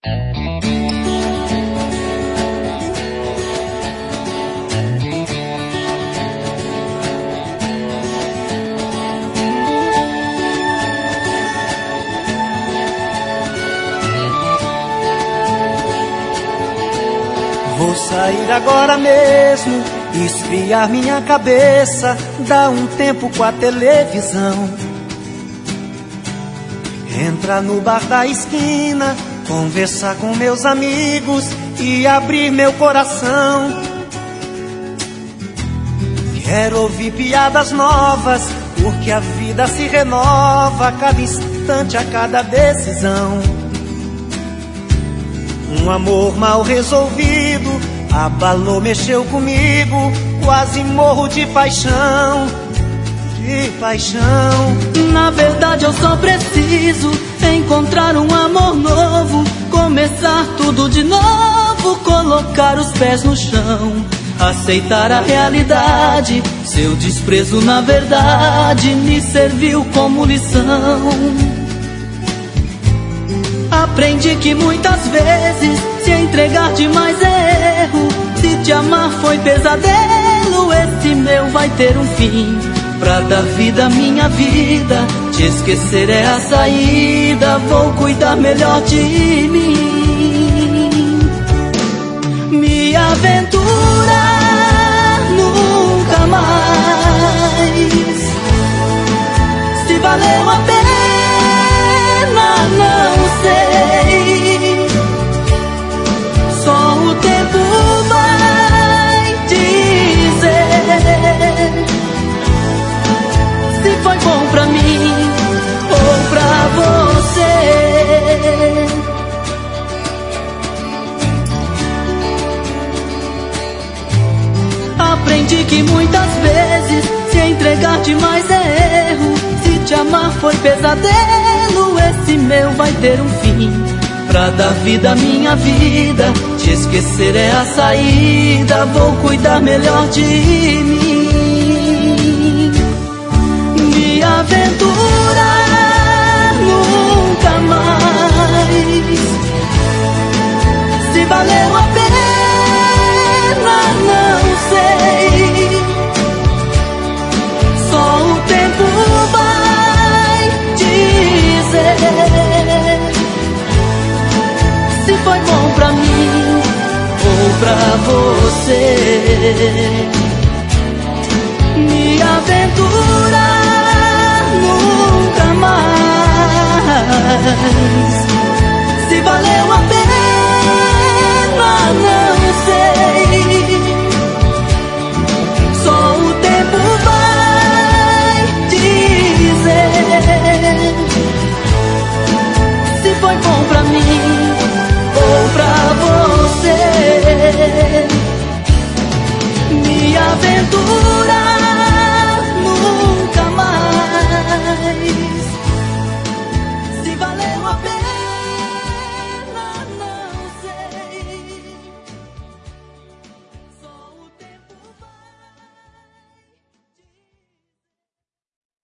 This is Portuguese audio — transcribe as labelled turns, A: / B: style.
A: Vou sair agora mesmo, esfriar minha cabeça, dar um tempo com a televisão. Entrar no bar da esquina, conversar com meus amigos e abrir meu coração. Quero ouvir piadas novas, porque a vida se renova a cada instante, a cada decisão. Um amor mal resolvido abalou, mexeu comigo, quase morro de paixão, de paixão.
B: Na verdade eu só preciso encontrar um amor novo, começar tudo de novo, colocar os pés no chão, aceitar a realidade. Seu desprezo na verdade me serviu como lição. Aprendi que muitas vezes se entregar demais é erro. Se te amar foi pesadelo, esse meu vai ter um fim. Pra dar vida à minha vida, te esquecer é a saída. Vou cuidar melhor de mim. Me aventurar nunca mais. Se valeu a pena, não sei. Só o tempo vai dizer se foi bom pra mim ou pra você. Aprendi que muitas vezes se entregar demais é erro. Se te amar foi pesadelo, esse meu vai ter um fim. Pra dar vida à minha vida, te esquecer é a saída. Vou cuidar melhor de mim. Me aventurar nunca mais. Se valeu a pena, não sei. Só o tempo vai dizer se foi bom pra mim ou pra você. Me aventurar nunca mais. Se valeu